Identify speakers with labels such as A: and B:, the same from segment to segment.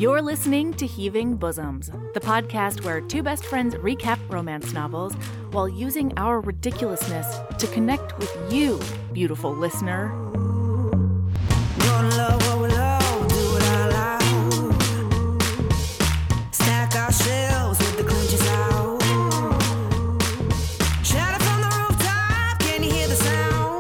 A: You're listening to Heaving Bosoms, the podcast where two best friends recap romance novels while using our ridiculousness to connect with you, beautiful listener.
B: Stack our shelves with the clinches out. Shout it from the rooftop, can you hear the sound?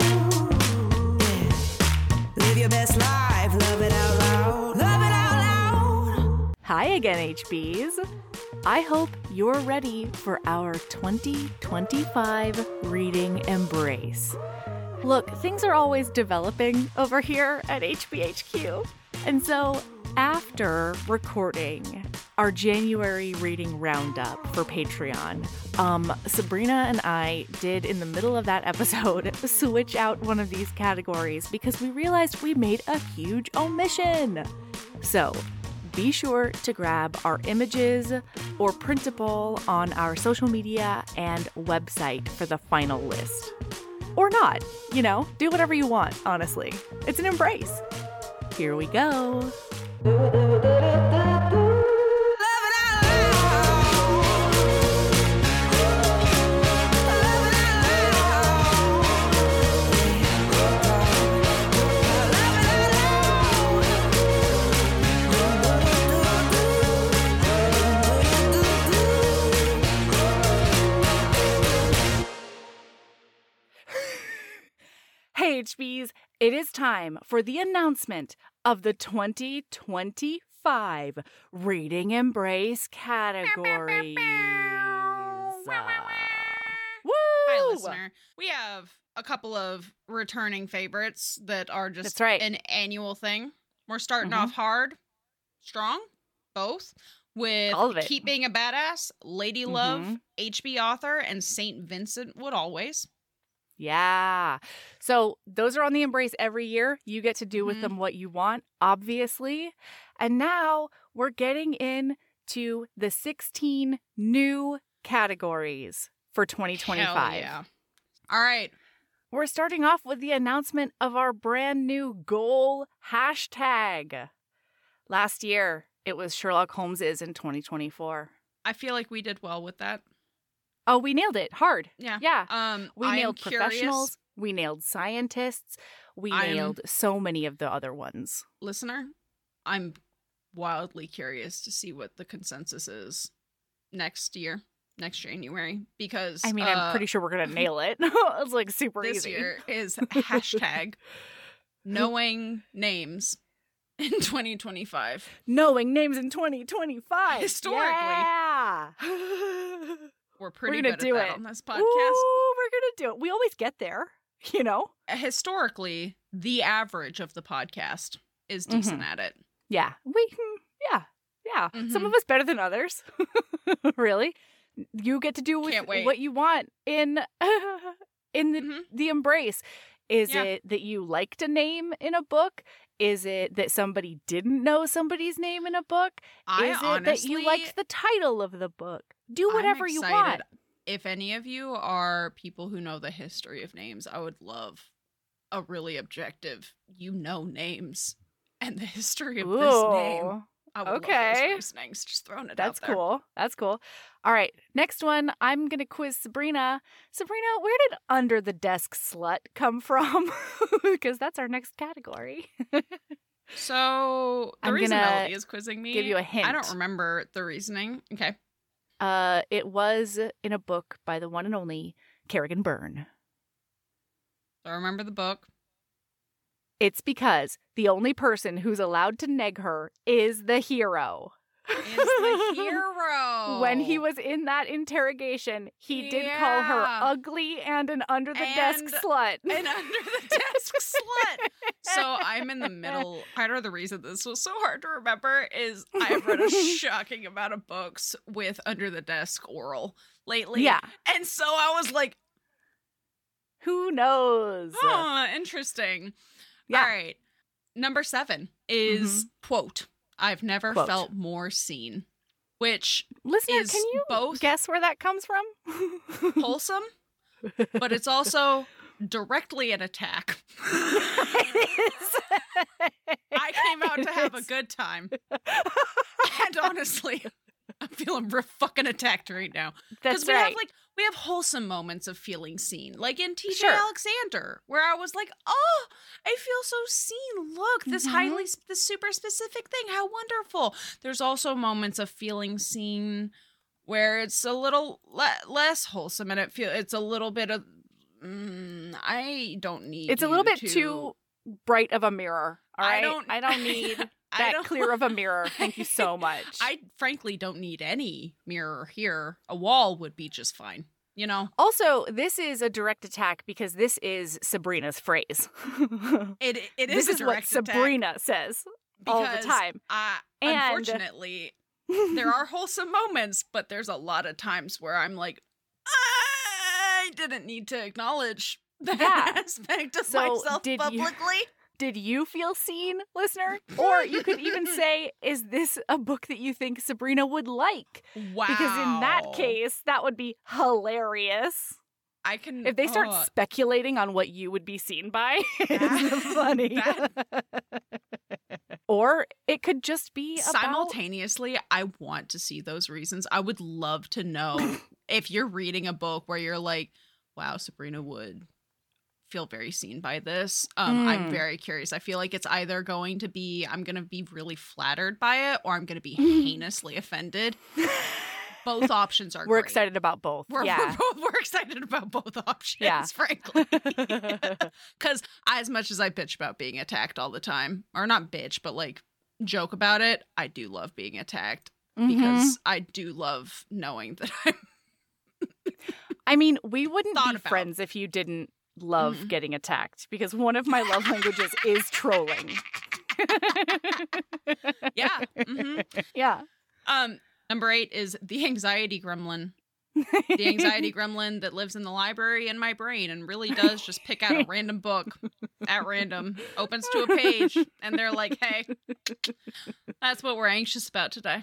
B: Yeah. Live your best life, love it out loud. Love it out loud.
A: Hi again, HBs. I hope you're ready for our 2025 reading embrace. Look, things are always developing over here at HBHQ. And so after recording our January reading roundup for Patreon, Sabrina and I did, in the middle of that episode, switch out one of these categories because we realized we made a huge omission. So be sure to grab our images or printable on our social media and website for the final list. Or not, do whatever you want, honestly. It's an embrace. Here we go. Hey HBs, it is time for the announcement of the 2025 Reading Embrace categories. Woo!
C: Hi, listener. We have a couple of returning favorites that are just
A: That's right.
C: an annual thing. We're starting off hard, strong, both, with
A: All of it.
C: Keep Being a Badass, Lady Love, HB Author, and St. Vincent Would Always.
A: Yeah. So those are on the Embrace every year. You get to do with them what you want, obviously. And now we're getting into the 16 new categories for 2025.
C: Hell yeah. All right.
A: We're starting off with the announcement of our brand new goal hashtag. Last year, it was Sherlock Holmes's in 2024.
C: I feel like we did well with that.
A: Oh, we nailed it hard.
C: Yeah.
A: Yeah. We
C: I'm
A: nailed
C: curious.
A: professionals. We nailed scientists. We nailed so many of the other ones.
C: Listener, I'm wildly curious to see what the consensus is next January, because
A: I mean, I'm pretty sure we're going to nail it. It's like super
C: this
A: easy.
C: year is hashtag knowing names in 2025.
A: Knowing names in 2025.
C: Historically.
A: Yeah.
C: We're pretty
A: gonna
C: good
A: do
C: at that
A: it.
C: on this podcast.
A: Ooh, we're going to do it. We always get there,
C: Historically, the average of the podcast is decent at it.
A: Yeah. Yeah. Some of us better than others. Really. You get to do with what you want in the embrace. Is it that you liked a name in a book? Is it that somebody didn't know somebody's name in a book? Is it that you liked the title of the book? Do whatever you want.
C: If any of you are people who know the history of names, I would love a really objective, names and the history of this name. I would love those reasonings. Just throwing it out there.
A: That's cool. All right. Next one, I'm going to quiz Sabrina. Sabrina, where did Under the Desk Slut come from? Because that's our next category.
C: So the reason Melody is quizzing me,
A: give you a hint.
C: I don't remember the reasoning. Okay.
A: It was in a book by the one and only Kerrigan Byrne.
C: I remember the book.
A: It's because the only person who's allowed to neg her is the hero.
C: Is the hero.
A: When he was in that interrogation, he did call her ugly and an under-the-desk slut.
C: An under-the-desk slut. So I'm in the middle. Part of the reason this was so hard to remember is I've read a shocking amount of books with under-the-desk oral lately.
A: Yeah.
C: And so I was like,
A: who knows?
C: Oh, interesting.
A: Yeah.
C: All right. Number 7 is, quote, I've never felt more seen. Which
A: Listener,
C: is
A: can you
C: both
A: guess where that comes from?
C: wholesome, but it's also directly an attack. I came out about to have a good time. And honestly, I'm feeling real fucking attacked right now.
A: That's
C: right.
A: Because
C: we have wholesome moments of feeling seen. Like in TJ
A: Sure.
C: Alexander, where I was like, oh, I feel so seen. Look, this this super specific thing. How wonderful. There's also moments of feeling seen where it's a little less wholesome, and it's a little bit of, I don't need
A: it's a little bit too bright of a mirror. All right? I don't need that clear of a mirror. Thank you so much.
C: I frankly don't need any mirror here. A wall would be just fine, you know?
A: Also, this is a direct attack because this is Sabrina's phrase.
C: It is
A: this
C: a
A: is
C: direct
A: what
C: attack
A: Sabrina says all the time.
C: Unfortunately, there are wholesome moments, but there's a lot of times where I'm like, I didn't need to acknowledge that aspect of myself publicly.
A: Did you feel seen, listener? Or you could even say, is this a book that you think Sabrina would like?
C: Wow.
A: Because in that case, that would be hilarious. If they start speculating on what you would be seen by, it's funny. Or it could just be
C: simultaneously, I want to see those reasons. I would love to know if you're reading a book where you're like, wow, Sabrina would feel very seen by this. I'm very curious. I feel like it's either going to be, I'm going to be really flattered by it, or I'm going to be heinously offended. Both options are
A: We're
C: great.
A: excited about both.
C: We're excited about both options, frankly. Because as much as I bitch about being attacked all the time, or not bitch, but like joke about it, I do love being attacked because I do love knowing that I'm...
A: I mean, we wouldn't be friends if you didn't love getting attacked, because one of my love languages is trolling.
C: Yeah.
A: Yeah.
C: Number 8 is the anxiety gremlin. The anxiety gremlin that lives in the library in my brain and really does just pick out a random book at random, opens to a page, and they're like, hey, that's what we're anxious about today.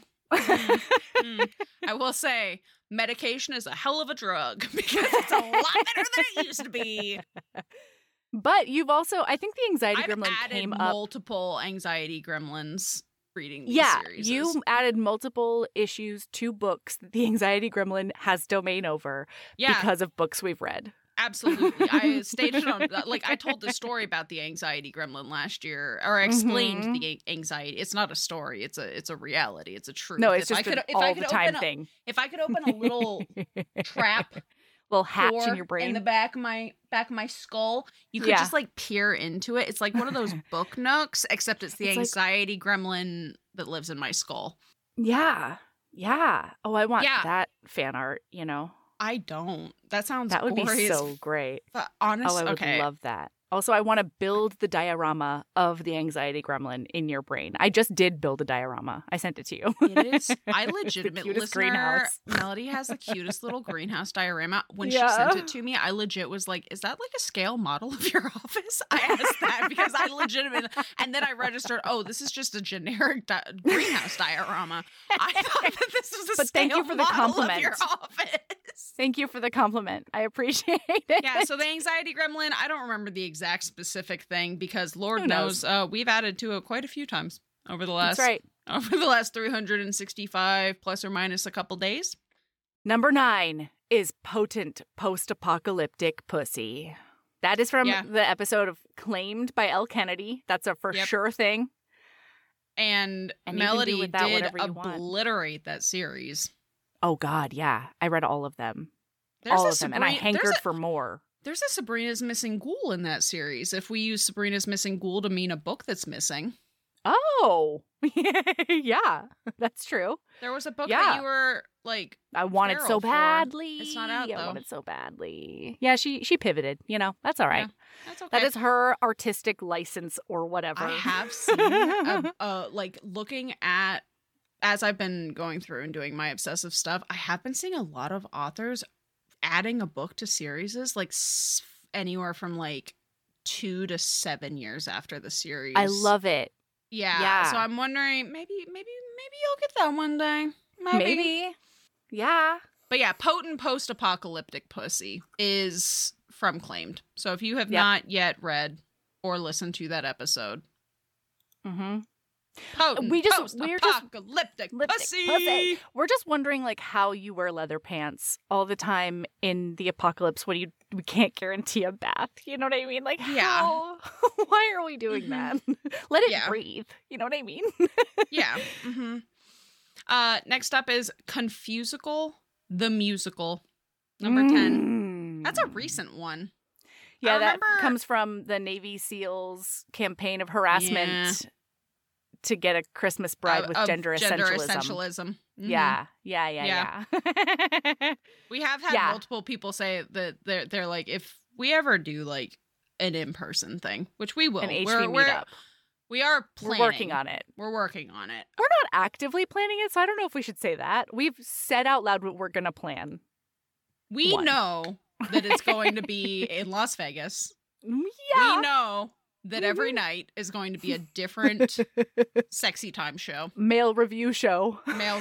C: I will say, medication is a hell of a drug because it's a lot better than it used to be.
A: But you've also, I think the anxiety gremlin came up.
C: Multiple anxiety gremlins reading these series.
A: You added multiple issues to books that the anxiety gremlin has domain over because of books we've read.
C: Absolutely. I stated on, like, I told the story about the anxiety gremlin last year, or I explained the anxiety. It's not a story. It's a reality. It's a truth.
A: No, it's just all the time thing.
C: If I could open a little trap,
A: little hatch in your brain,
C: in the back of my skull, you could just like peer into it. It's like one of those book nooks, except it's the anxiety gremlin that lives in my skull.
A: Yeah. Yeah. Oh, I want that fan art, you know.
C: I don't. That sounds
A: That would
C: glorious.
A: Be so great.
C: But honestly,
A: I would love that. Also, I want to build the diorama of the anxiety gremlin in your brain. I just did build a diorama. I sent it to you.
C: It is. I legitimately,
A: cutest greenhouse.
C: Melody has the cutest little greenhouse diorama. When she sent it to me, I legit was like, is that like a scale model of your office? I asked that because I legitimately, and then I registered, oh, this is just a generic greenhouse diorama. I thought that this was a scale
A: thank you for the
C: model
A: compliment.
C: of your office.
A: Thank you for the compliment. I appreciate it.
C: Yeah, so the anxiety gremlin, I don't remember the exact specific thing because Lord knows we've added to it quite a few times over the last 365 plus or minus a couple days.
A: Number 9 is potent post-apocalyptic pussy. That is from the episode of Claimed by Elle Kennedy. That's a for sure thing.
C: And Melody did obliterate that series.
A: Oh, God, yeah. I read all of them. All of them. And I hankered for more.
C: There's a Sabrina's Missing Ghoul in that series. If we use Sabrina's Missing Ghoul to mean a book that's missing.
A: Oh, yeah, that's true.
C: There was a book that you were like,
A: I wanted so badly.
C: It's not out, though.
A: I wanted so badly. Yeah, she pivoted. You know, that's all right.
C: Yeah, that's okay.
A: That is her artistic license or whatever.
C: I have seen, like, looking at, as I've been going through and doing my obsessive stuff, I have been seeing a lot of authors adding a book to series, like anywhere from like 2 to 7 years after the series.
A: I love it.
C: Yeah. So I'm wondering, maybe you'll get that one day.
A: Maybe. Yeah.
C: But yeah, potent post-apocalyptic pussy is from Claimed. So if you have not yet read or listened to that episode, Potent,
A: we're just
C: post-apocalyptic pussy.
A: We're just wondering like how you wear leather pants all the time in the apocalypse when we can't guarantee a bath. You know what I mean? Like, how? Why are we doing that? Let it breathe. You know what I mean?
C: Yeah. Mm-hmm. Next up is Confusical the Musical, number 10. That's a recent one.
A: Yeah, that comes from the Navy SEALs campaign of harassment to get a Christmas bride with gender essentialism.
C: Mm-hmm.
A: Yeah.
C: We have had multiple people say that they're like, if we ever do like an in-person thing, which we will,
A: an HV meetup.
C: We are planning.
A: We're working on it.
C: We're working on it.
A: We're not actively planning it, so I don't know if we should say that. We've said out loud what we're going to plan.
C: We know that it's going to be in Las Vegas.
A: Yeah.
C: We know that every night is going to be a different sexy time show.
A: Male review show.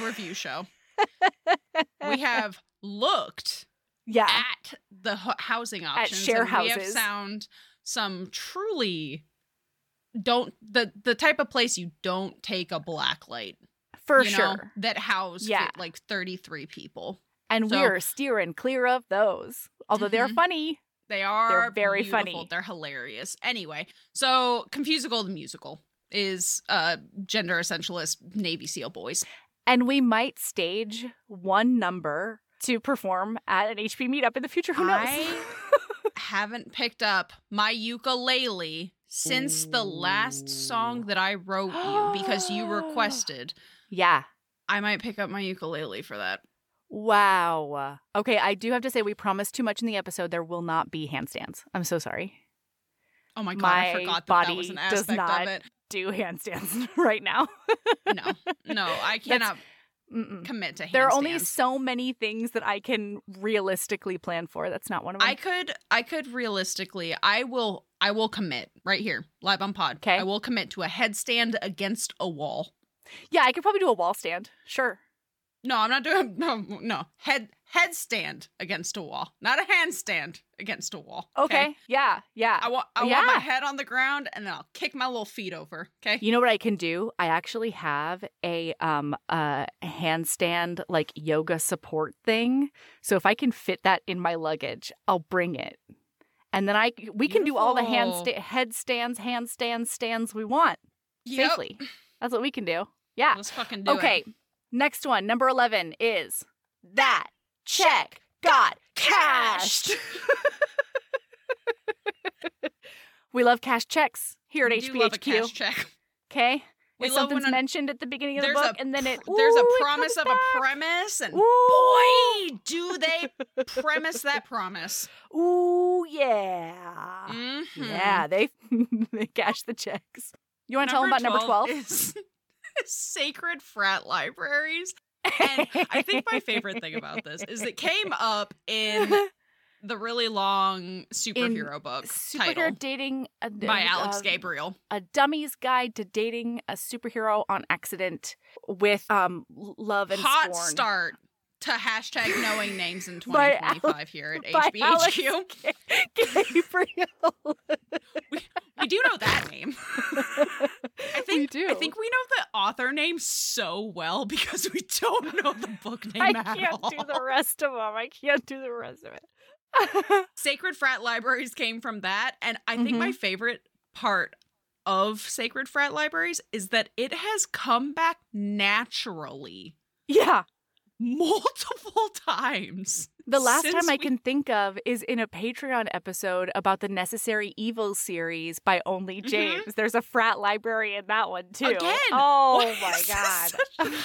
C: We have looked at the housing options.
A: At share houses.
C: We have found some truly the type of place you don't take a black light.
A: For sure.
C: That house like 33 people.
A: And we're steering clear of those. Although they're funny. They're very
C: beautiful.
A: funny.
C: They're hilarious. Anyway, so Confusical the Musical is gender essentialist Navy SEAL boys.
A: And we might stage one number to perform at an HP meetup in the future. Who knows?
C: I haven't picked up my ukulele since the last song that I wrote you because you requested.
A: Yeah.
C: I might pick up my ukulele for that.
A: Wow. Okay, I do have to say we promised too much in the episode. There will not be handstands. I'm so sorry.
C: Oh my God, I forgot that was an aspect of it.
A: Do handstands right now.
C: No, I cannot commit to handstands.
A: There are only so many things that I can realistically plan for. That's not one of them.
C: I could realistically, I will commit right here, live on pod.
A: Okay.
C: I will commit to a headstand against a wall.
A: Yeah, I could probably do a wall stand. Sure.
C: No, I'm not doing no. Headstand against a wall. Not a handstand against a wall.
A: Okay. Yeah.
C: I want my head on the ground and then I'll kick my little feet over. Okay.
A: You know what I can do? I actually have a handstand like yoga support thing. So if I can fit that in my luggage, I'll bring it. And then we can do all the handstands stands we want safely. That's what we can do. Yeah.
C: Let's fucking do it.
A: Okay. Next one, number 11 is That Check Got Cashed. We love cash checks here at HBHQ.
C: Love a cash check.
A: Okay? If something's mentioned at the beginning of the book, and then
C: there's a promise of a premise, and boy, do they premise that promise.
A: Ooh, yeah.
C: Mm-hmm.
A: Yeah, they cash the checks. You want to tell them about number 12?
C: Is Sacred Frat Libraries. And I think my favorite thing about this is it came up in the really long superhero book title
A: Dating
C: by Alex Gabriel.
A: A Dummy's Guide to Dating a Superhero on Accident with Love and
C: Hot
A: Scorn.
C: Start to hashtag knowing names in 2025 here at HBHQ.
A: Gabriel.
C: We do know that name.
A: We do.
C: I think we know the author name so well because we don't know the book name at all.
A: I can't do the rest of it.
C: Sacred Frat Libraries came from that, and I think my favorite part of Sacred Frat Libraries is that it has come back naturally.
A: Yeah.
C: Multiple times.
A: The last time I can think of is in a Patreon episode about the Necessary Evil series by Only James. There's a frat library in that one too.
C: Again.
A: Oh my God.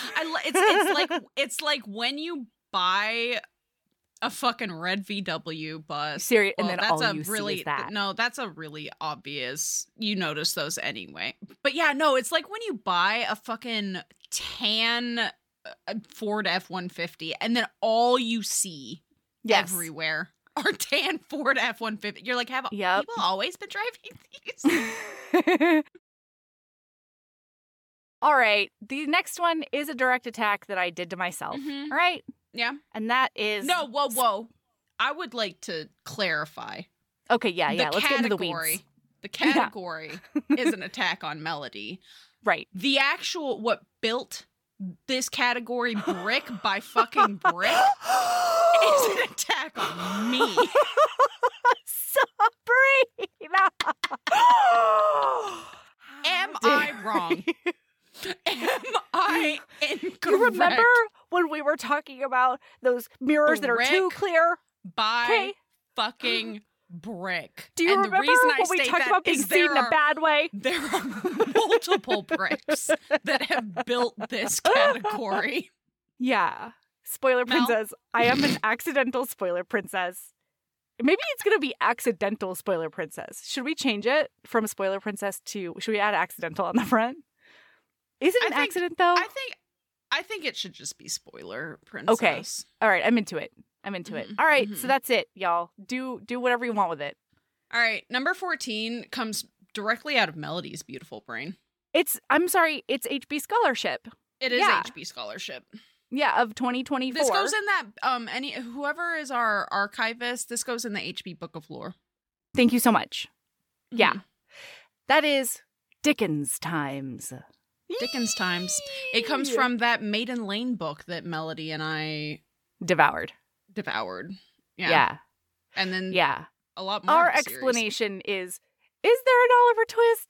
C: It's like when you buy a fucking red VW bus.
A: And then all you see is that.
C: No, that's a really obvious. You notice those anyway. But yeah, no, it's like when you buy a fucking tan Ford F-150 and then all you see everywhere are tan Ford F-150. You're like, have people always been driving these?
A: All right. The next one is a direct attack that I did to myself. All right.
C: Yeah.
A: And that is...
C: No, whoa. I would like to clarify.
A: Okay, yeah. Let's get into the weeds.
C: The category is an attack on Melody.
A: Right.
C: The actual, what built this category brick by fucking brick is an attack on me.
A: Sabrina!
C: Am I wrong? Am I incorrect?
A: You remember when we were talking about those mirrors that are too clear?
C: By fucking brick.
A: Do you remember when we talked about being seen in a bad way?
C: There are multiple bricks that have built this category.
A: Yeah. Spoiler princess. I am an accidental spoiler princess. Maybe it's going to be accidental spoiler princess. Should we change it from spoiler princess to, should we add accidental on the front? Is it an accident though?
C: I think it should just be spoiler princess.
A: Okay. All right. I'm into it. All right. So that's it, y'all. Do whatever you want with it.
C: All right. Number 14 comes directly out of Melody's beautiful brain.
A: I'm sorry. It's HB Scholarship.
C: It is HB Scholarship.
A: Yeah, of 2024.
C: This goes in that, whoever is our archivist, this goes in the HB Book of Lore.
A: Thank you so much. Mm-hmm. Yeah. That is Dickens Times.
C: Dickens Times. It comes from that Maiden Lane book that Melody and I
A: devoured.
C: Yeah. And then a lot more.
A: Our explanation is there an Oliver twist?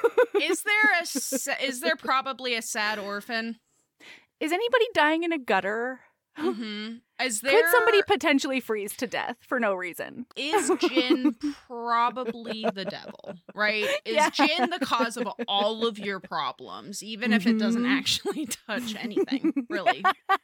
C: Is there probably a sad orphan?
A: Is anybody dying in a gutter?
C: Mm-hmm.
A: Could somebody potentially freeze to death for no reason?
C: Is Jinn probably the devil, right? Is Jinn the cause of all of your problems, even if it doesn't actually touch anything, really?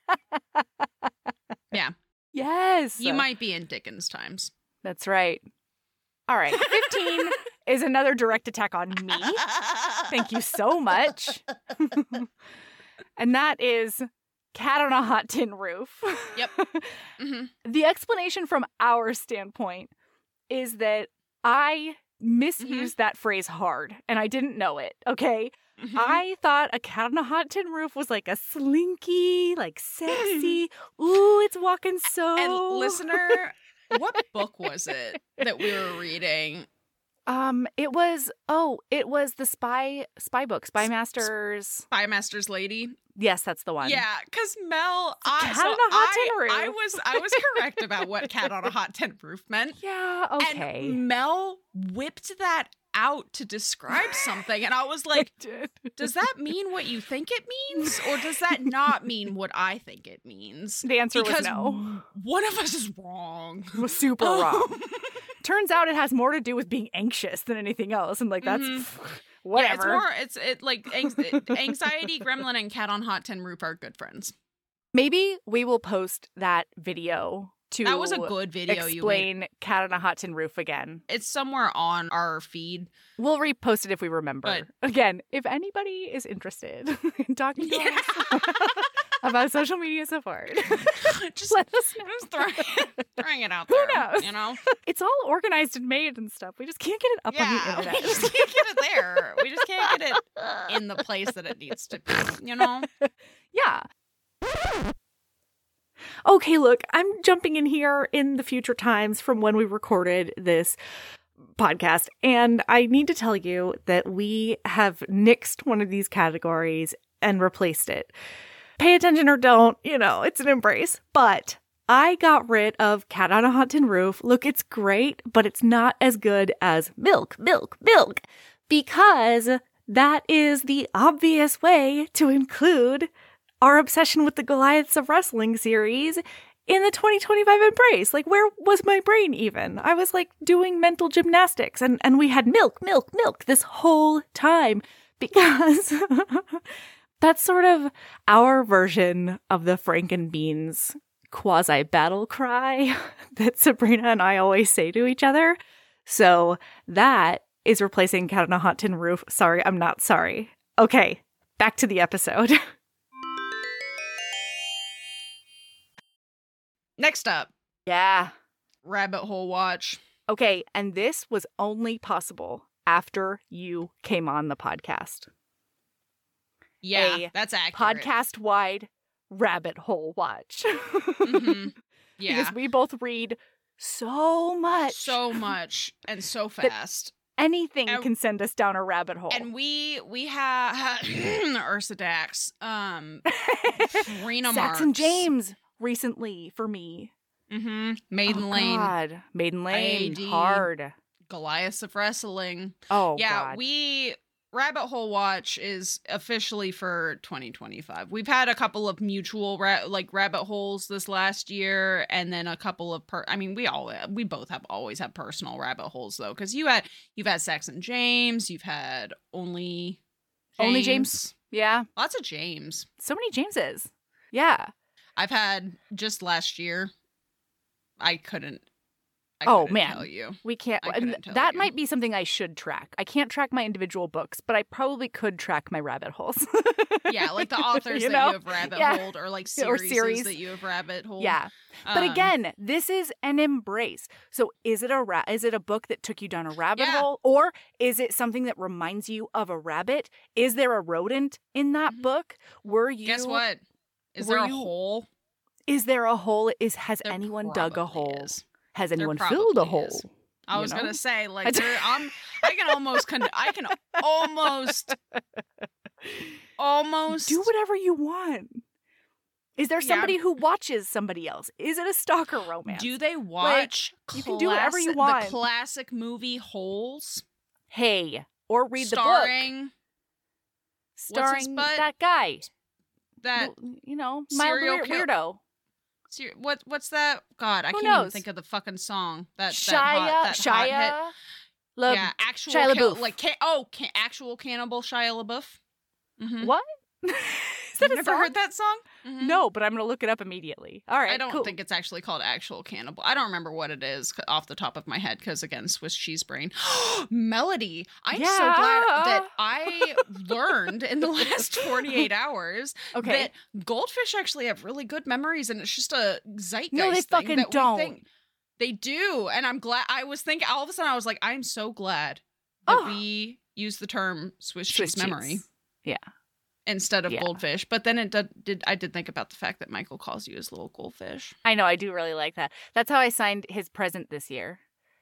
C: Yeah.
A: Yes.
C: You might be in Dickens Times.
A: That's right. All right. 15 is another direct attack on me. Thank you so much. And that is Cat on a Hot Tin Roof.
C: Yep. Mm-hmm.
A: The explanation from our standpoint is that I misused that phrase hard, and I didn't know it, okay? Mm-hmm. I thought a cat on a hot tin roof was like a slinky, like sexy, ooh, it's walking so...
C: And listener, what book was it that we were reading?
A: It was the spy book, Spy Master's
C: Lady.
A: Yes, that's the one.
C: Yeah, because Mel,
A: Cat on a Hot Tin Roof.
C: I was correct about what Cat on a Hot Tin Roof meant.
A: Yeah, okay.
C: And Mel whipped that out to describe something, and I was like, does that mean what you think it means, or does that not mean what I think it means?
A: The answer was no.
C: One of us is wrong.
A: It was super wrong. Turns out it has more to do with being anxious than anything else, and like that's whatever.
C: Yeah, it's like Anxiety Gremlin and Cat on Hot Tin Roof are good friends.
A: Maybe we will post that video to
C: that was a good video.
A: Explain Cat on a Hot Tin Roof again.
C: It's somewhere on our feed.
A: We'll repost it if we remember. But again, if anybody is interested in talking to us about social media support,
C: just
A: let us know.
C: Just throwing it out there.
A: Who knows?
C: You know,
A: it's all organized and made and stuff. We just can't get it up on the internet.
C: We just can't get it there. We just can't get it in the place that it needs to be. You know?
A: Yeah. Okay, look, I'm jumping in here in the future times from when we recorded this podcast, and I need to tell you that we have nixed one of these categories and replaced it. Pay attention or don't, it's an embrace. But I got rid of Cat on a Hot Tin Roof. Look, it's great, but it's not as good as Milk, because that is the obvious way to include our obsession with the Goliaths of Wrestling series in the 2025 embrace. Like, where was my brain even? I was like doing mental gymnastics, and we had milk this whole time because that's sort of our version of the Frankenbeans quasi battle cry that Sabrina and I always say to each other. So that is replacing Cat on a Hot Tin Roof. Sorry, I'm not sorry. Okay, back to the episode.
C: Next up.
A: Yeah.
C: Rabbit Hole Watch.
A: Okay, and this was only possible after you came on the podcast.
C: Yeah, that's accurate.
A: Podcast-wide Rabbit Hole Watch.
C: Mm-hmm. Yeah.
A: Because we both read so much.
C: So much and so fast.
A: Anything can send us down a rabbit hole.
C: And we have Ursa Dax, Rena Marks.
A: Saxon James recently for me.
C: Maiden Lane.
A: God. Maiden Lane.
C: AD.
A: Hard.
C: Goliath of Wrestling.
A: Oh,
C: yeah,
A: God.
C: Rabbit Hole Watch is officially for 2025. We've had a couple of mutual rabbit holes this last year, and then a couple of we both have always had personal rabbit holes though, because you've had Saxon James, you've had only James.
A: Yeah,
C: lots of James.
A: So many Jameses. Yeah,
C: I've had just last year. I couldn't
A: Oh man,
C: tell you.
A: We can't. That might be something I should track. I can't track my individual books, but I probably could track my rabbit holes.
C: Yeah, like the authors you have rabbit holed, or like series that you have rabbit holed.
A: Yeah, but again, this is an embrace. So is it a book that took you down a rabbit hole, or is it something that reminds you of a rabbit? Is there a rodent in that book?
C: Guess what? Is there a hole?
A: Is there a hole? Has anyone dug a hole? Has anyone filled a hole?
C: I was gonna say, like, I can almost
A: do whatever you want. Is there somebody who watches somebody else? Is it a stalker romance?
C: Do they watch?
A: You can do whatever you want.
C: The classic movie Holes.
A: Hey, or read the book. Starring that guy.
C: That
A: serial weirdo.
C: What's that? God, I can't even think of the fucking song.
A: Shia LaBeouf.
C: Actual Cannibal Shia LaBeouf. Mm-hmm.
A: What?
C: You've never heard that song? Mm-hmm.
A: No, but I'm going to look it up immediately. All right,
C: I don't think it's actually called Actual Cannibal. I don't remember what it is off the top of my head because, again, Swiss cheese brain. Melody. I'm so glad that I learned in the last 48 hours that goldfish actually have really good memories, and it's just a zeitgeist thing.
A: No, they fucking don't.
C: They do, and I'm glad. I was thinking, all of a sudden, I was like, I'm so glad that we use the term Swiss cheese memory.
A: Yeah.
C: Instead of goldfish. But then I did think about the fact that Michael calls you his little goldfish.
A: I know, I do really like that. That's how I signed his present this year.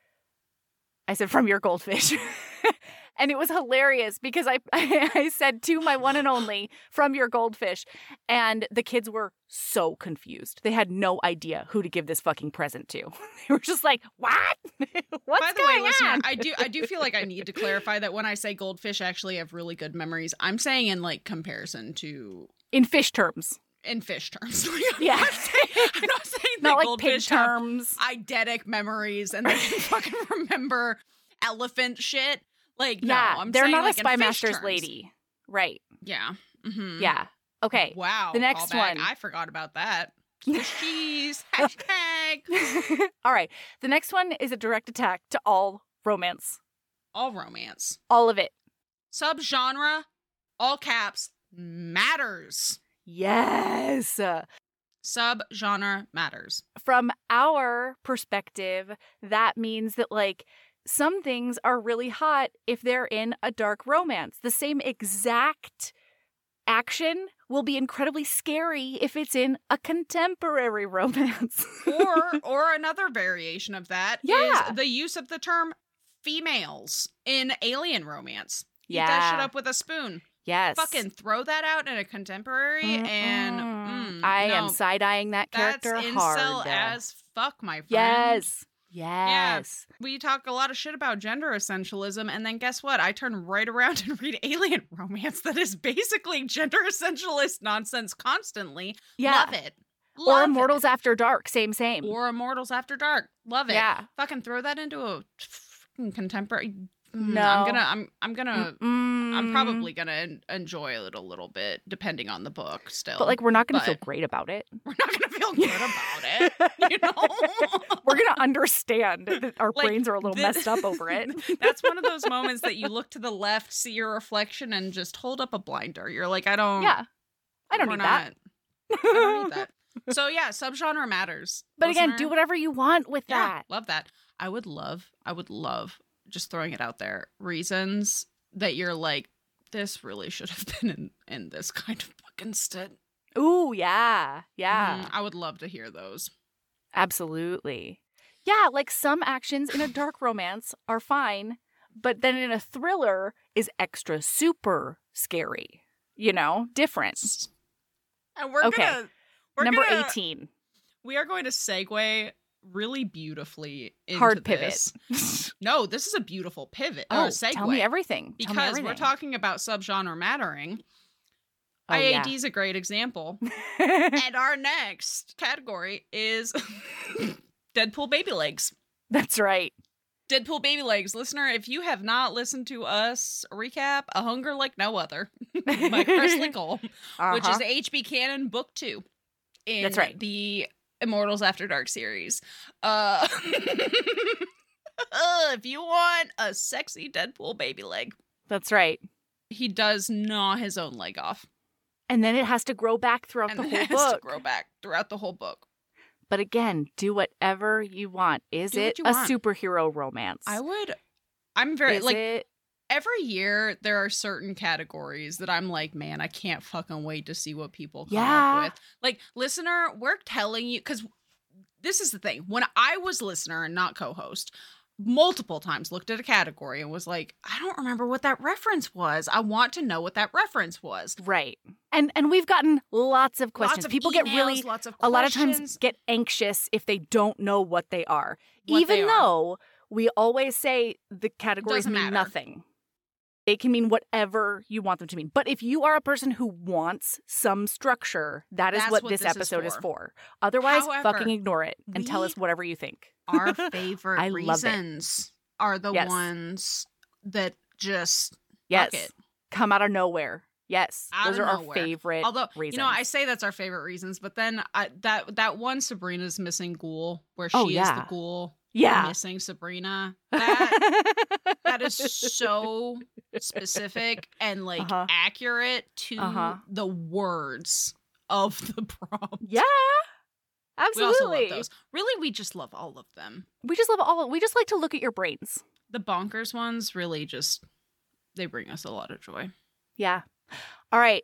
A: I said, from your goldfish. And it was hilarious because I said to my one and only, from your goldfish. And the kids were so confused. They had no idea who to give this fucking present to. They were just like, what? What's going on?
C: Listener, I do feel like I need to clarify that when I say goldfish actually have really good memories, I'm saying in like comparison to...
A: In fish terms.
C: In fish terms.
A: Yeah.
C: I'm not saying
A: not
C: that
A: like pig terms.
C: Eidetic memories and they can fucking remember elephant shit. Like,
A: yeah,
C: no, I'm
A: they're
C: saying,
A: not
C: like,
A: a Spy Masters lady. Right.
C: Yeah. Mm-hmm.
A: Yeah. Okay.
C: Wow.
A: The next one.
C: I forgot about that. Swiss cheese. Hashtag.
A: All right. The next one is a direct attack to all romance.
C: All romance.
A: All of it.
C: Subgenre, all caps, matters.
A: Yes.
C: Subgenre matters.
A: From our perspective, that means that, like, some things are really hot if they're in a dark romance. The same exact action will be incredibly scary if it's in a contemporary romance.
C: or another variation of that is the use of the term females in alien romance. Eat that shit up with a spoon.
A: Yes.
C: Fucking throw that out in a contemporary and
A: I am side-eyeing that character hard.
C: That's incel as fuck, my friend.
A: Yes.
C: Yeah, we talk a lot of shit about gender essentialism, and then guess what? I turn right around and read alien romance that is basically gender essentialist nonsense constantly.
A: Yeah.
C: Love it.
A: Or Immortals After Dark, same.
C: Or Immortals After Dark. Love it.
A: Yeah.
C: Fucking throw that into a contemporary.
A: No.
C: I'm probably gonna enjoy it a little bit, depending on the book still.
A: But, like, we're not gonna feel great about it.
C: We're not gonna feel good about it, you know?
A: We're gonna understand that our brains are a little messed up over it.
C: That's one of those moments that you look to the left, see your reflection, and just hold up a blinder. You're like, I don't need that. I don't need that. So yeah, subgenre matters.
A: But again, do whatever you want with that.
C: Love that. I would love, just throwing it out there, reasons that you're like, this really should have been in this kind of book instead.
A: Ooh, yeah. Yeah.
C: I would love to hear those.
A: Absolutely. Yeah, like some actions in a dark romance are fine, but then in a thriller is extra super scary. You know, different.
C: And we're
A: Okay. Number
C: gonna,
A: 18.
C: We are going to segue really beautifully into
A: Hard pivot.
C: this. No, this is a beautiful pivot.
A: Oh,
C: Or segue.
A: tell me everything.
C: Because we're talking about subgenre mattering.
A: Oh,
C: IAD
A: yeah.
C: is a great example. And our next category is Deadpool baby legs.
A: That's right.
C: Deadpool baby legs. Listener, if you have not listened to us recap A Hunger Like No Other by Chris Cole, which is H.B. Canon Book 2 in
A: That's right.
C: the Immortals After Dark series. If you want a sexy Deadpool baby leg,
A: That's right.
C: he does gnaw his own leg off.
A: And then it has to grow back throughout
C: And
A: the
C: then
A: whole
C: it has to
A: book.
C: grow back throughout the whole book.
A: But again, do whatever you want. Is
C: Do what
A: it
C: you
A: a
C: want.
A: superhero romance?
C: I'm very,
A: Is
C: like,
A: it?
C: every year there are certain categories that I'm like, man, I can't fucking wait to see what people come up with. Like, listener, we're telling you, because this is the thing. When I was listener and not co-host, multiple times looked at a category and was like, I don't remember what that reference was. I want to know what that reference was.
A: Right. And we've gotten lots of questions.
C: Lots of
A: People get
C: emails,
A: really,
C: lots of
A: a lot of times
C: questions.
A: get anxious if they don't know what they are.
C: What
A: Even
C: they are.
A: though we always say the categories
C: Doesn't
A: mean
C: matter.
A: nothing. They can mean whatever you want them to mean. But if you are a person who wants some structure, that is
C: That's
A: what
C: what
A: this
C: this is
A: episode is
C: for.
A: for. Otherwise,
C: However,
A: fucking ignore it and tell
C: we
A: us whatever you think.
C: Our favorite
A: I love it.
C: reasons are the
A: Yes.
C: ones that just
A: Yes.
C: fuck it.
A: Come out of nowhere. Yes.
C: Out
A: Those
C: of
A: are our
C: nowhere.
A: favorite
C: Although,
A: reasons.
C: you know, I say that's our favorite reasons, but then that one Sabrina's missing ghoul where she
A: Oh,
C: is
A: yeah.
C: the ghoul
A: Yeah.
C: missing Sabrina. That is so specific and like
A: Uh-huh.
C: accurate to
A: Uh-huh.
C: the words of the prompt.
A: Yeah.
C: We
A: Absolutely.
C: also love those. Really, we just love all of them.
A: We just love all. We just like to look at your brains.
C: The bonkers ones really just, they bring us a lot of joy.
A: Yeah. All right.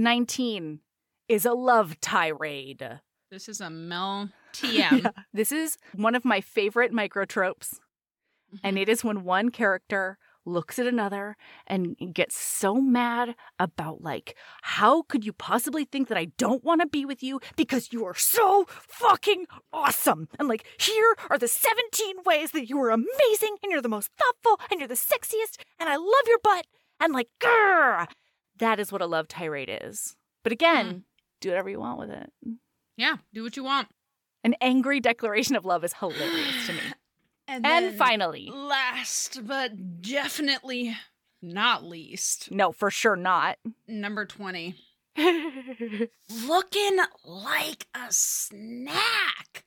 A: 19 is a love tirade.
C: This is a Mel TM.
A: Yeah. This is one of my favorite microtropes. And it is when one character looks at another and gets so mad about, like, how could you possibly think that I don't want to be with you because you are so fucking awesome? And, like, here are the 17 ways that you are amazing and you're the most thoughtful and you're the sexiest and I love your butt. And, like, grrr. That is what a love tirade is. But again, do whatever you want with it.
C: Yeah, do what you want.
A: An angry declaration of love is hilarious to me.
C: And
A: And finally,
C: last but definitely not least,
A: no, for sure not.
C: number 20. Looking like a snack.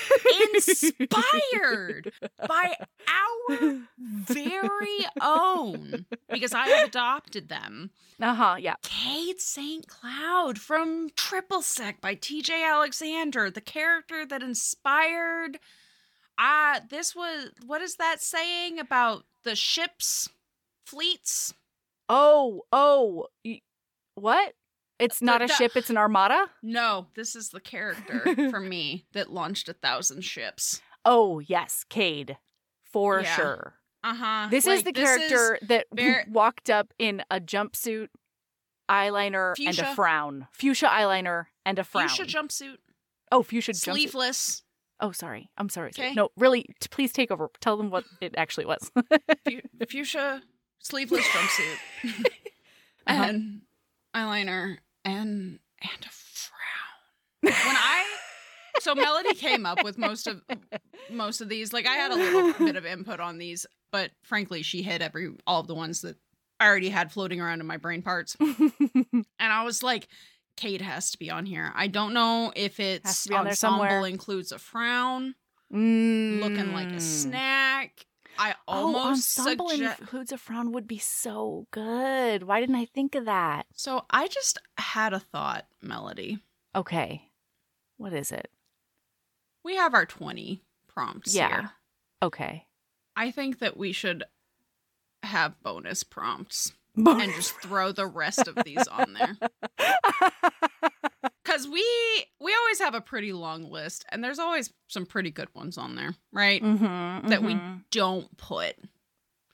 C: Inspired by our very own, because I have adopted them.
A: Yeah.
C: Cade St. Cloud from Triple Sec by TJ Alexander, the character that inspired. This was, what is that saying about the ships, fleets?
A: What? It's not a ship, it's an armada?
C: No, this is the character for me that launched 1,000 ships.
A: Oh, yes, Cade. For
C: Yeah.
A: sure.
C: Uh-huh.
A: This is the character that
C: very-
A: walked up in a jumpsuit, eyeliner, and
C: Fuchsia.
A: a frown. Fuchsia eyeliner and a frown.
C: Fuchsia jumpsuit,
A: Oh, fuchsia jumpsuit.
C: sleeveless,
A: Oh, sorry. I'm sorry.
C: Okay.
A: No, really, please take over. Tell them what it actually was.
C: fuchsia sleeveless jumpsuit,
A: Uh-huh.
C: and eyeliner, and a frown. So Melody came up with most of these. Like, I had a little bit of input on these, but frankly, she hit all of the ones that I already had floating around in my brain parts. And I was like, Cade has to be on here. I don't know if
A: Has
C: it's
A: to be on there somewhere.
C: ensemble includes a frown, looking like a
A: Mm.
C: snack. I almost
A: ensemble
C: suggest.
A: includes a frown would be so good. Why didn't I think of that?
C: So I just had a thought, Melody.
A: Okay. What is it?
C: We have our 20 prompts here.
A: Okay.
C: I think that we should have bonus prompts and just throw the rest of these on there. Because we always have a pretty long list, and there's always some pretty good ones on there, right?
A: Mm-hmm,
C: That we don't put.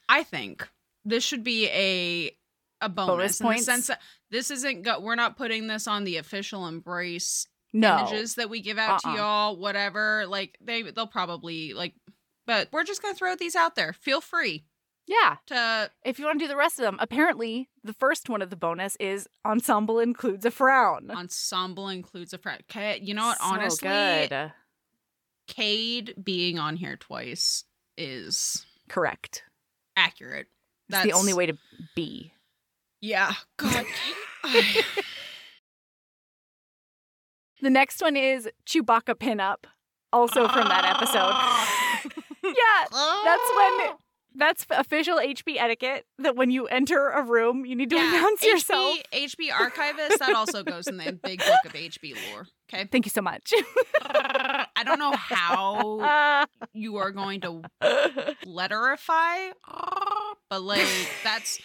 C: I think this should be a bonus in the sense that this isn't we're not putting this on the official Embrace images that we give out to y'all, whatever. Like they'll probably like, but we're just gonna throw these out there. Feel free.
A: Yeah. If you want to do the rest of them, apparently the first one of the bonus is ensemble includes a frown.
C: Ensemble includes a frown. Okay, you know what?
A: So
C: honestly,
A: good.
C: Cade being on here twice is
A: correct.
C: Accurate.
A: That's the only way to be.
C: Yeah. God.
A: The next one is Chewbacca pinup, also from that episode. Yeah, that's official HB etiquette, that when you enter a room, you need to announce yourself.
C: HB Archivist, that also goes in the big book of HB lore. Okay.
A: Thank you so much.
C: I don't know how you are going to letterify, but like that's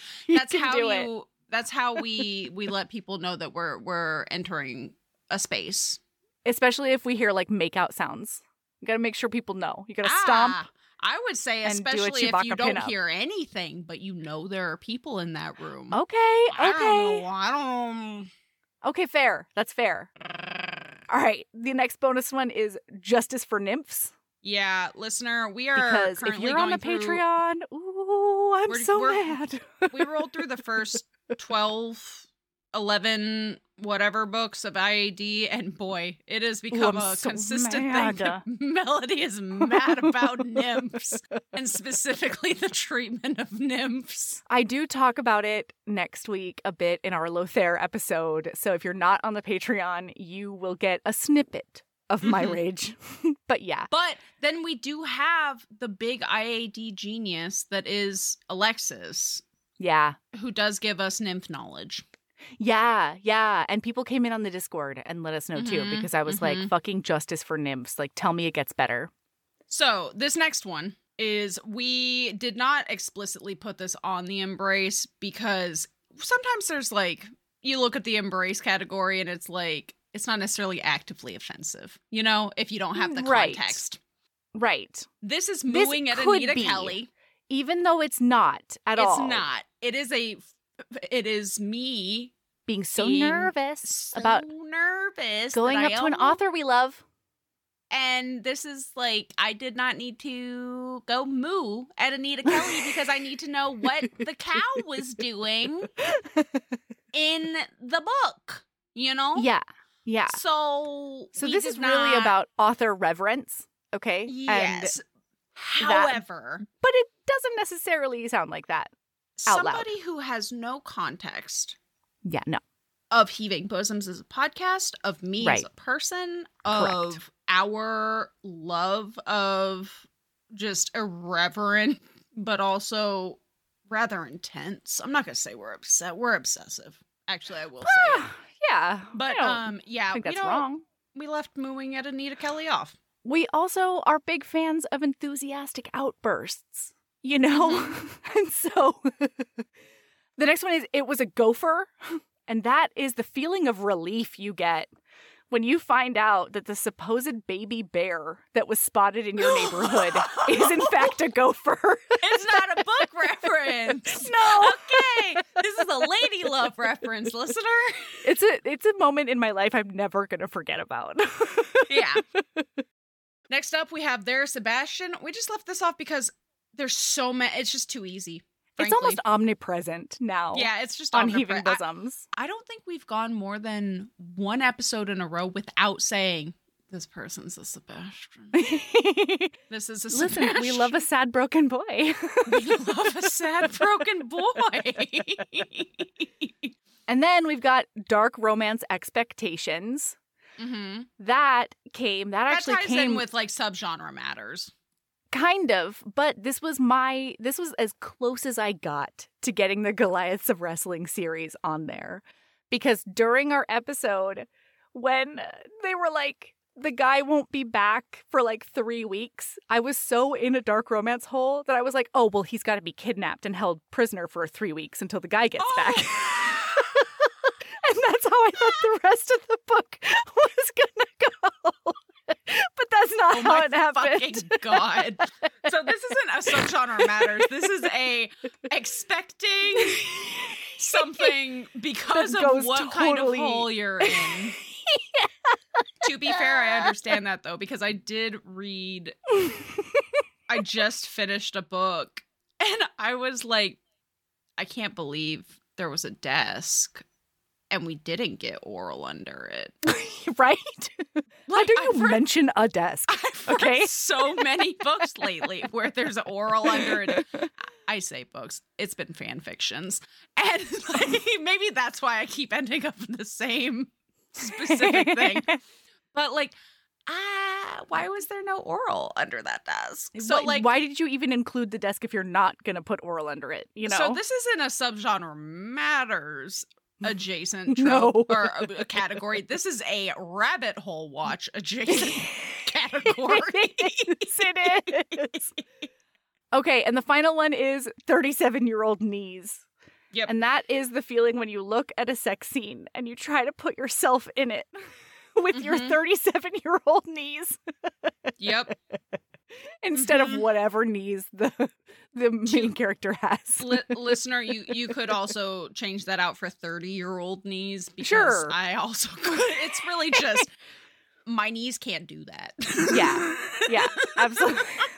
C: how we let people know that we're entering a space.
A: Especially if we hear like make out sounds. You gotta make sure people know. You gotta stomp.
C: I would say especially if you don't hear anything, but you know there are people in that room.
A: Okay.
C: I don't.
A: Okay, fair. That's fair. All right. The next bonus one is Justice for Nymphs.
C: Yeah, listener, we are
A: because if you're on the Patreon, ooh, I'm so mad.
C: We rolled through the first 12, 11, whatever books of IAD, and boy, it has become consistent thing that Melody is mad about nymphs, and specifically the treatment of nymphs.
A: I do talk about it next week a bit in our Lothair episode, so if you're not on the Patreon, you will get a snippet of my rage. But yeah.
C: But then we do have the big IAD genius that is Alexis.
A: Yeah.
C: Who does give us nymph knowledge.
A: Yeah. And people came in on the Discord and let us know too, because I was like, fucking Justice for Nymphs. Like, tell me it gets better.
C: So this next one is, we did not explicitly put this on the Embrace because sometimes there's like, you look at the Embrace category and it's like, it's not necessarily actively offensive, you know, if you don't have the context.
A: Right.
C: This is mooing at Anita Kelly.
A: Even though it's not at all.
C: It's not. It is me
A: being so nervous about going up to an author we love.
C: And this is like, I did not need to go moo at Anita Kelly because I need to know what the cow was doing in the book, you know?
A: Yeah.
C: So
A: this is really about author reverence, okay?
C: Yes. However.
A: But it doesn't necessarily sound like that out loud.
C: Somebody who has no context.
A: Yeah, no.
C: Of Heaving Bosoms as a podcast, of me as a person, of our love of just irreverent, but also rather intense. I'm not going to say we're upset. We're obsessive. Actually, I will say it.
A: Yeah.
C: But,
A: I think that's wrong.
C: We left mooing at Anita Kelly off.
A: We also are big fans of enthusiastic outbursts, you know? And so the next one is, it was a gopher. And that is the feeling of relief you get when you find out that the supposed baby bear that was spotted in your neighborhood is in fact a gopher.
C: It's not a book reference.
A: No.
C: Okay. This is a lady love reference, listener.
A: It's a moment in my life I'm never going to forget about.
C: Yeah. Next up, we have There Sebastian. We just left this off because there's so many. It's just too easy. Frankly.
A: It's almost omnipresent now.
C: Yeah, it's just
A: on Heaving Bosoms.
C: I don't think we've gone more than one episode in a row without saying, this person's a Sebastian. This is a Sebastian.
A: Listen, we love a sad, broken boy.
C: We love a sad, broken boy.
A: And then we've got Dark Romance Expectations.
C: Mm-hmm.
A: That actually
C: ties
A: came
C: in with like subgenre matters.
A: Kind of, but this was as close as I got to getting the Goliaths of Wrestling series on there. Because during our episode, when they were like, the guy won't be back for like 3 weeks, I was so in a dark romance hole that I was like, oh, well, he's got to be kidnapped and held prisoner for 3 weeks until the guy gets back. And that's how I thought the rest of the book was gonna go. But that's not how it happened.
C: Fucking God. So this isn't a subgenre matters. This is a expecting something because of what kind of hole you're in. To be fair, I understand that though, because I did read, I just finished a book and I was like, I can't believe there was a desk and we didn't get oral under it.
A: Right? Why do you
C: I've
A: mention a desk?
C: I've read so many books lately where there's oral under it. I say books. It's been fan fictions. And like, maybe that's why I keep ending up in the same specific thing. But like, why was there no oral under that desk? So
A: why did you even include the desk if you're not going to put oral under it? You know?
C: So this isn't a subgenre matters adjacent trope or a category. This is a rabbit hole watch adjacent category.
A: It is. Okay, and the final one is 37-year-old knees.
C: Yep.
A: And that is the feeling when you look at a sex scene and you try to put yourself in it with your 37-year-old knees.
C: Yep.
A: Instead of whatever knees the main character has.
C: Listener, you could also change that out for 30-year-old knees because
A: sure.
C: I also could. It's really just my knees can't do that.
A: Yeah, absolutely.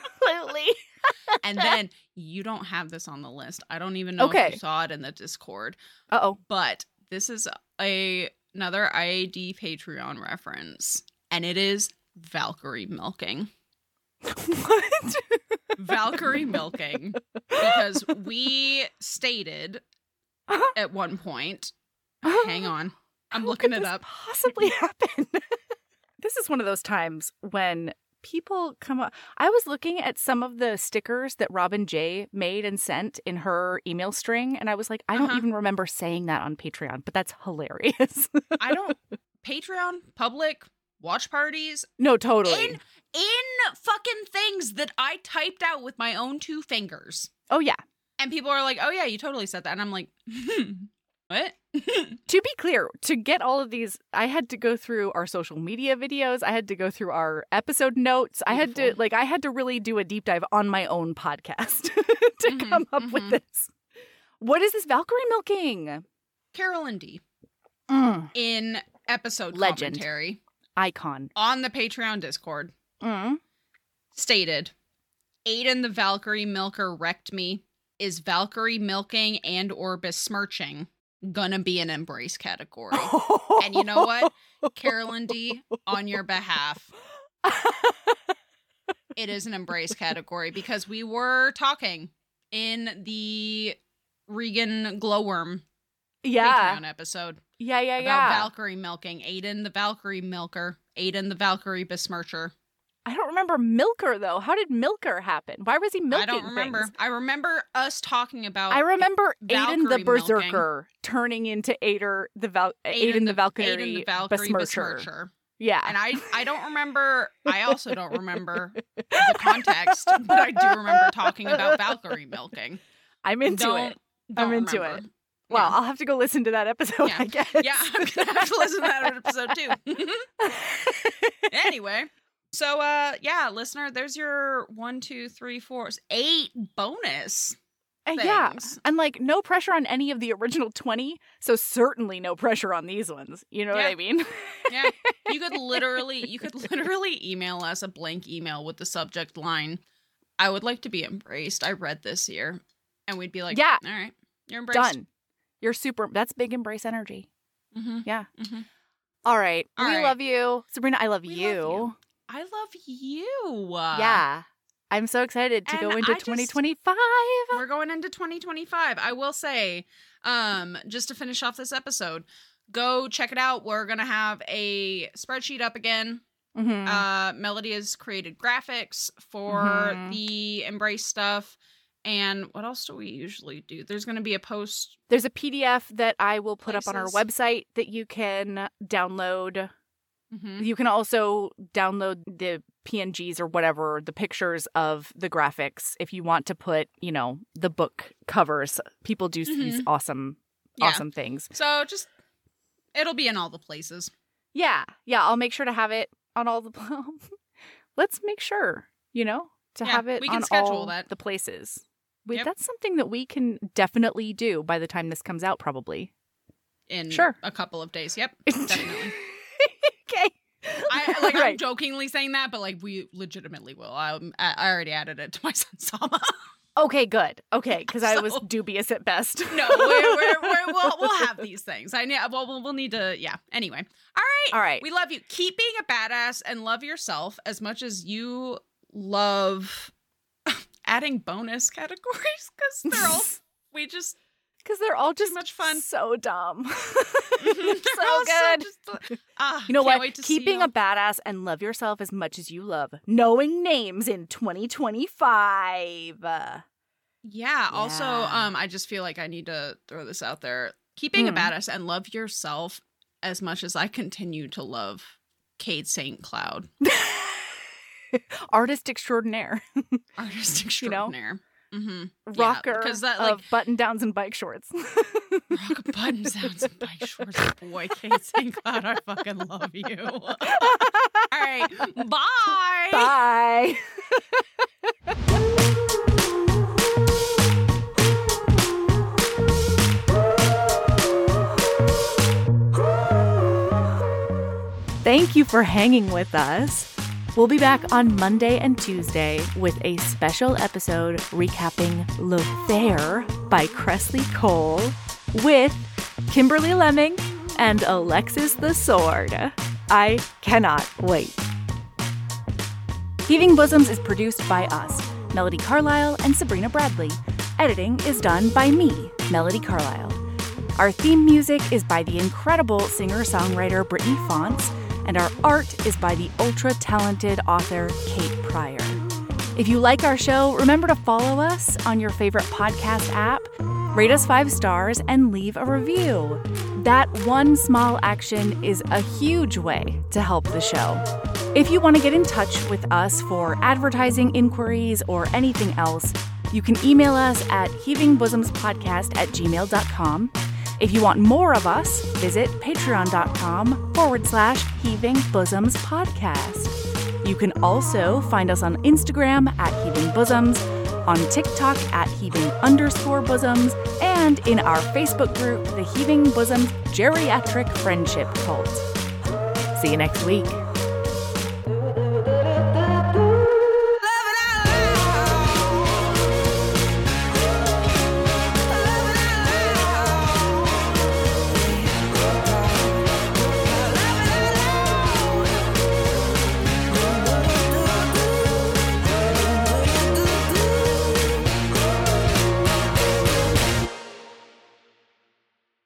C: And then you don't have this on the list. I don't even know if you saw it in the Discord.
A: Uh-oh.
C: But this is another IAD Patreon reference, and it is Valkyrie milking.
A: What?
C: Valkyrie milking. Because we stated at one point, hang on, I'm looking it up.
A: Possibly happen. This is one of those times when people come up. I was looking at some of the stickers that Robin J made and sent in her email string, and I was like, I don't even remember saying that on Patreon, but that's hilarious.
C: Patreon, public, watch parties.
A: No, totally.
C: In fucking things that I typed out with my own 2 fingers.
A: Oh, yeah.
C: And people are like, oh, yeah, you totally said that. And I'm like, what?
A: To be clear, to get all of these, I had to go through our social media videos. I had to go through our episode notes. Beautiful. I had to really do a deep dive on my own podcast to come up with this. What is this Valkyrie milking?
C: Carolyn D. In episode
A: Legend.
C: Commentary.
A: Icon.
C: On the Patreon Discord. Stated, Aiden the Valkyrie milker wrecked me. Is Valkyrie milking and or besmirching gonna be an embrace category? And you know what? Carolyn D, on your behalf, it is an embrace category because we were talking in the Regan Glowworm Patreon episode.
A: Yeah.
C: About Valkyrie milking. Aiden the Valkyrie milker. Aiden the Valkyrie besmircher.
A: I don't remember Milker, though. How did Milker happen? Why was he milking
C: I don't remember.
A: things?
C: I remember us talking about
A: I remember
C: Valkyrie
A: Aiden the Berserker
C: milking.
A: Turning into Aiden the Valkyrie besmircher. Yeah.
C: And I don't remember, I also don't remember the context, but I do remember talking about Valkyrie milking.
A: I'm into it.
C: Well,
A: I'll have to go listen to that episode, I guess.
C: Yeah, I'm going to have to listen to that episode, too. Anyway. So, listener, there's your 1, 2, 3, 4, 8 bonus things.
A: Yeah, and like no pressure on any of the original 20, so certainly no pressure on these ones. You know what I mean?
C: Yeah, you could literally email us a blank email with the subject line, "I would like to be embraced. I read this year," and we'd be like, "Yeah, all right, you're embraced.
A: Done. You're super. That's big embrace energy."
C: Mm-hmm.
A: Yeah.
C: Mm-hmm.
A: All right. We love you, Sabrina. I love you.
C: I love you.
A: Yeah. I'm so excited to go into 2025.
C: We're going into 2025. I will say, just to finish off this episode, go check it out. We're going to have a spreadsheet up again. Mm-hmm. Melody has created graphics for the Embrace stuff. And what else do we usually do? There's going to be a post.
A: There's a PDF that I will put up on our website that you can download. Mm-hmm. You can also download the PNGs or whatever, the pictures of the graphics if you want to put, the book covers. People do these awesome things.
C: So it'll be in all the places.
A: Yeah. Yeah, I'll make sure to have it on all the let's make sure, to have it
C: we can
A: on
C: schedule
A: all
C: that.
A: the places.
C: Yep.
A: That's something that we can definitely do by the time this comes out, probably.
C: In
A: Sure.
C: a couple of days. Yep, definitely.
A: Okay.
C: I'm
A: Right.
C: jokingly saying that, but we legitimately will. I already added it to my son Sama.
A: Okay, good. Okay, because I was
C: So-
A: dubious at best.
C: No, we'll have these things. We'll need to. Yeah. Anyway,
A: All right.
C: we love you. Keep being a badass and love yourself as much as you love adding bonus categories because they're all
A: Because they're all just
C: much fun.
A: so dumb.
C: They're
A: so good. You know
C: can't
A: what?
C: wait to
A: Keep
C: see
A: being
C: you.
A: a badass and love yourself as much as you love knowing names in 2025.
C: Yeah. Also,
A: Yeah.
C: I just feel like I need to throw this out there. Keep being a
A: Mm.
C: badass and love yourself as much as I continue to love Kate St. Cloud,
A: Artist extraordinaire.
C: artist extraordinaire. Mm-hmm.
A: Rocker
C: because that
A: of button-downs and bike shorts.
C: rock button sounds and bike shorts. Boy, Kate St. Cloud, I fucking love you. All right, bye.
A: Bye. Thank you for hanging with us. We'll be back on Monday and Tuesday with a special episode recapping Lothair by Cressley Cole with Kimberly Lemming and Alexis the Sword. I cannot wait. Heaving Bosoms is produced by us, Melody Carlisle and Sabrina Bradley. Editing is done by me, Melody Carlisle. Our theme music is by the incredible singer-songwriter Brittany Fonts, and our art is by the ultra-talented author Kate Pryor. If you like our show, remember to follow us on your favorite podcast app, rate us 5 stars, and leave a review. That one small action is a huge way to help the show. If you want to get in touch with us for advertising inquiries or anything else, you can email us at heavingbosomspodcast@gmail.com. If you want more of us, visit patreon.com/heavingbosomspodcast. You can also find us on Instagram at Heaving Bosoms, on TikTok at Heaving_Bosoms, and in our Facebook group, the Heaving Bosoms Geriatric Friendship Cult. See you next week.